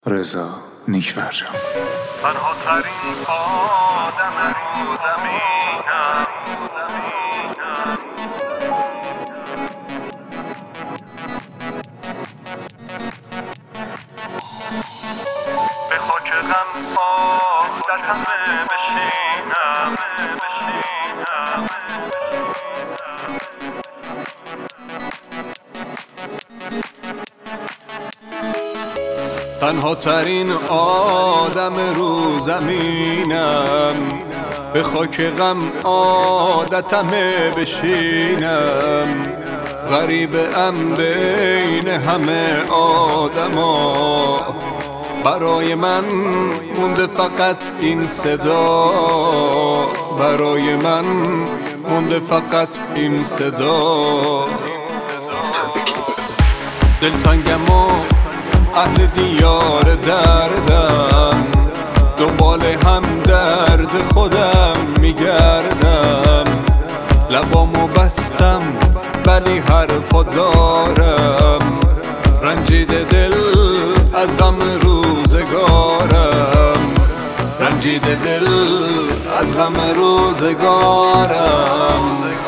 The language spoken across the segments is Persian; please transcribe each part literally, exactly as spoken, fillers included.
رضا نیک‌فرجام. تنها ترین آدم رو زمینم به خاک غم آدتم بشینم تنها ترین آدم رو زمینم، به خاک غم عادتمه بشینم. غریبم بین همه آدما، برای من مونده فقط این صدا. برای من مونده فقط این صدا. دلتنگم و اهل دیار دردم، دنبال هم درد خودم میگردم. لبامو بستم ولی حرفا دارم، رنجیده دل از غم روزگارم. رنجیده دل از غم روزگارم.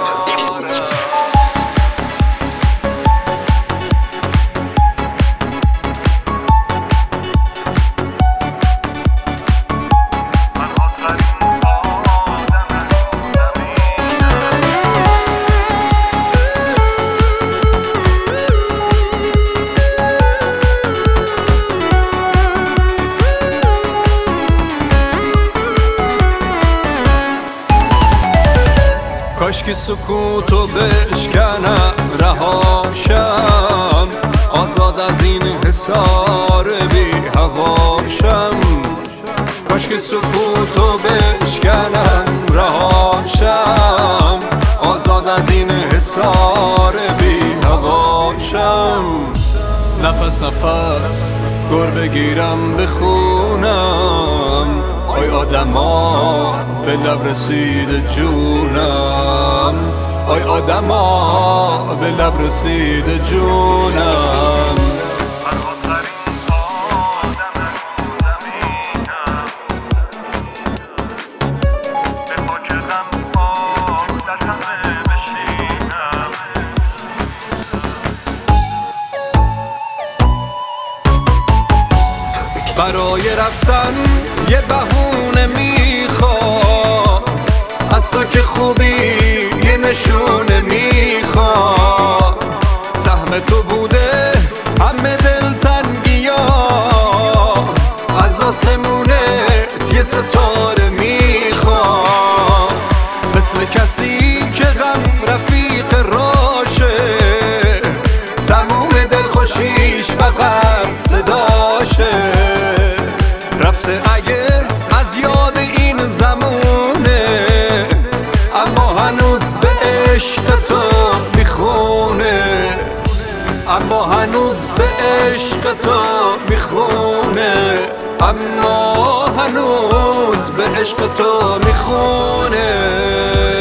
کاش که سکوتو بشکنم رهاشم، آزاد از این حصار بی هواشم. کاش که سکوتو بشکنم رهاشم، آزاد از این حصار بی هواشم. نفس نفس گر بگیرم بخونم، آی آدما به لب رسید جونم. آی آدما به لب رسید جونم. برای رفتن یه بهونه میخواد، از تو که خوبی یه نشونه میخواد. سهم تو بوده همه دلتنگیا، از آسمونت یه ستاره میخواد. مثل کسی که غم رفیق راشه، تموم دلخوشیش فقط صداشه. رفته اگه از یاد این زمونه، اما هنوز به عشق تو میخونه. اما هنوز به عشق تو میخونه. اما هنوز به عشق تو میخونه.